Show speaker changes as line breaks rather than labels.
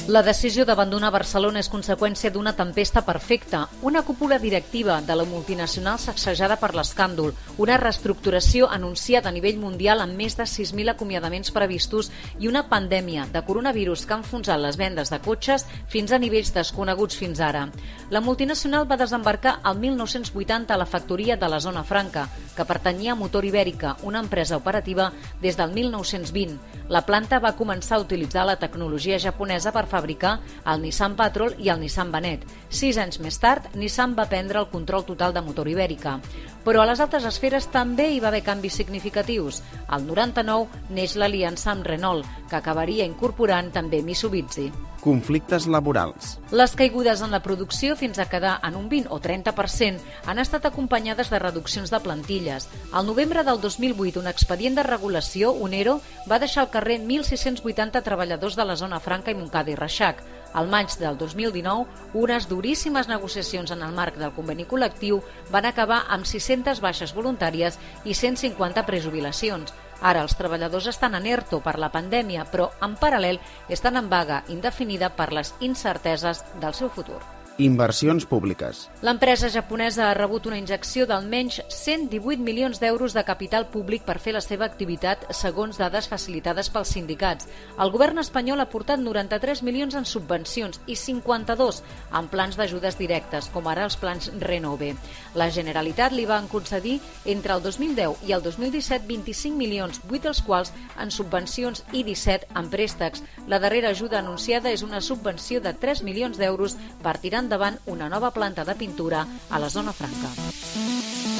La decisió d'abandonar Barcelona és conseqüència d'una tempesta perfecta, una cúpula directiva de la multinacional sacsejada per l'escàndol, una reestructuració anunciada a nivell mundial amb més de 6.000 acomiadaments previstos i una pandèmia de coronavirus que ha enfonsat les vendes de cotxes fins a nivells desconeguts fins ara. La multinacional va desembarcar al 1980 a la factoria de la Zona Franca, que pertanyia a Motor Ibèrica, una empresa operativa des del 1920. La planta va començar a utilitzar la tecnologia japonesa per fabricar el Nissan Patrol i el Nissan Vanette. 6 anys més tard, Nissan va prendre el control total de Motor Ibèrica. Però a les altres esferes també hi va haver canvis significatius. Al 99 neix l'aliança amb Renault, que acabaria incorporant també Mitsubishi.
Conflictes laborals.
Les caigudes en la producció fins a quedar en un 20 o 30% han estat acompanyades de reduccions de plantilles. Al novembre del 2008, un expedient de regulació, un ERO, va deixar al carrer 1.680 treballadors de la Zona Franca i Montcada i Reixac. Al maig del 2019, unes duríssimes negociacions en el marc del conveni col·lectiu van acabar amb 600 baixes voluntàries i 150 prejubilacions. Ara els treballadors estan en ERTO per la pandèmia, però en paral·lel estan en vaga indefinida per les incerteses del seu futur.
Inversions públiques.
L'empresa japonesa ha rebut una injecció d'almenys 118 milions d'euros de capital públic per fer la seva activitat, segons dades facilitades pels sindicats. El govern espanyol ha portat 93 milions en subvencions i 52 en plans d'ajudes directes, com ara els plans Renove. La Generalitat li va concedir entre el 2010 i el 2017 25 milions, 8 dels quals en subvencions i 17 en préstecs. La darrera ajuda anunciada és una subvenció de 3 milions d'euros per tirar endavant una nova planta de pintura a la Zona Franca.